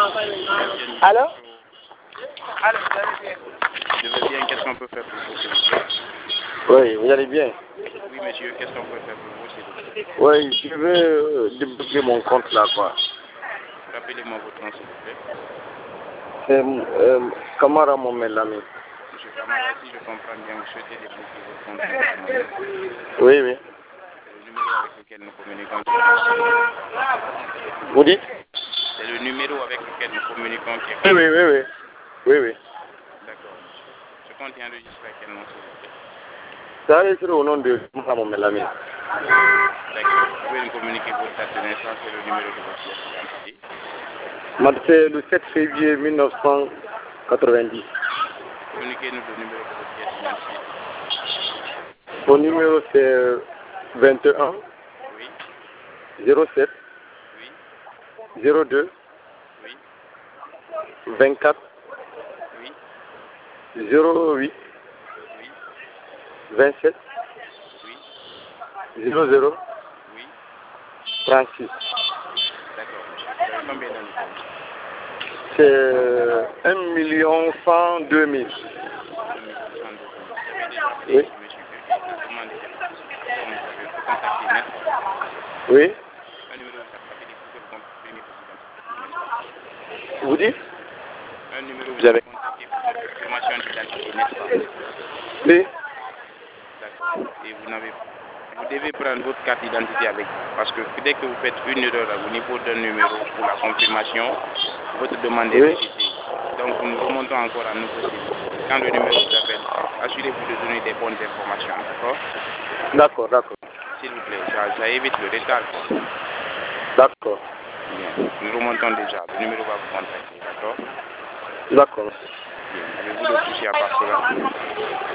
Allô? Je vais bien, qu'est-ce qu'on peut faire pour vous, s'il vous plaît? Oui, vous allez bien? Oui, monsieur, qu'est-ce qu'on peut faire pour vous, s'il vous plaît? Oui, je veux débloquer mon compte là, quoi. Rappelez-moi votre nom, s'il vous plaît. C'est Kamara Momelami. Monsieur Kamara, si je comprends bien, vous souhaitez débloquer votre compte Mohamed. Oui, oui. C'est le numéro avec lequel nous communiquons. Vous dites? C'est le numéro avec lequel nous communiquons qui est... Oui, oui, oui, oui. Oui, oui. D'accord, monsieur. Ce compte est enregistré à quel nom, s'il vous plaît? Ça enregistré au nom de Kamara Momelami. D'accord. Vous pouvez nous communiquer votre date de naissance et le numéro de votre pièce d'identité. C'est le 7 février 1990. Communiquez-nous le numéro de votre pièce d'identité. Mon numéro c'est 21 Oui, 07 oui, 02 oui, 24 oui, 08 oui, 27 oui, 00 oui. 36. D'accord, monsieur. Vous avez combien dans le compte? C'est 1 102 000. 1 102 000. Vous avez déjà appelé Oui. ici, monsieur, et demandé des renseignements. Donc, vous avez recontacté, n'est-ce pas? Oui. Un numéro vous a appelé pour que vous compreniez vos identités, n'est-ce pas? Vous dites? Un numéro vous avez contacté pour votre confirmation d'identité, n'est-ce pas? Oui. D'accord. Et vous devez prendre votre carte d'identité avec vous. Parce que dès que vous faites une erreur au niveau d'un numéro pour la confirmation, votre demande est Oui. rejetée. Donc nous remontons encore à nouveau chez vous. Quand le numéro vous appelle, assurez-vous de donner des bonnes informations, d'accord? D'accord, d'accord. S'il vous plaît, ça évite le retard, quoi. D'accord. Bien, nous remontons déjà. Le numéro va vous contacter, d'accord? D'accord. Bien. Avez-vous d'autres soucis à part cela?